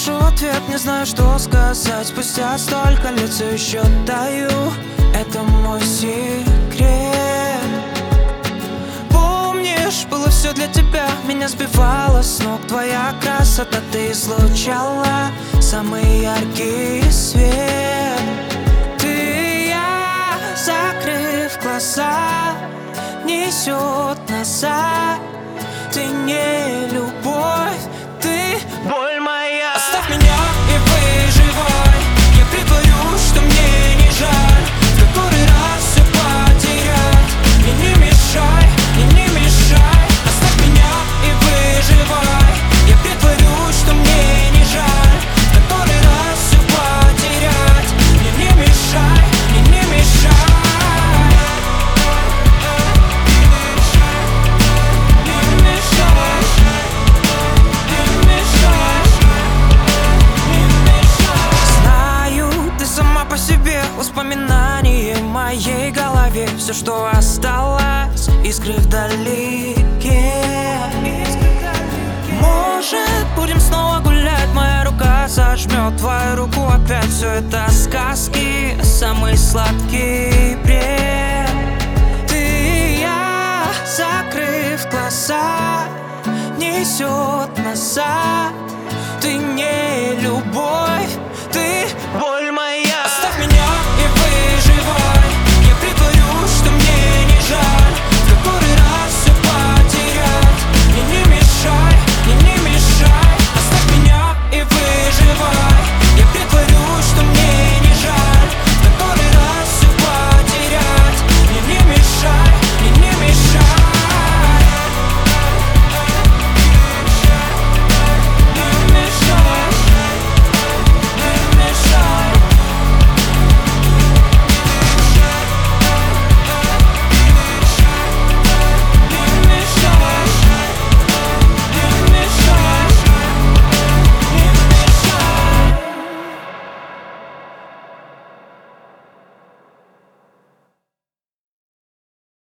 пишу ответ, не знаю, что сказать. Спустя столько лет все еще даю. Это мой секрет. Помнишь, было все для тебя. Меня сбивала с ног твоя красота. Ты излучала самый яркий свет. Ты и я, закрыв глаза, несет назад. Ты не любовь, ты боль моя. Оставь меня и выживай. Я притворюсь, что мне не жаль. В который раз все потерять. И не мешай, и не мешай. Оставь меня и выживай. Я притворюсь, что мне не жаль. В который раз все потерять. И не мешай, и не мешай. Воспоминания в моей голове. Все, что осталось, искры вдалеке. Может, будем снова гулять. Моя рука сожмет твою руку опять. Все это сказки, самый сладкий бред. Ты и я, закрыв глаза, несет назад. Ты не любовь, ты боль моя.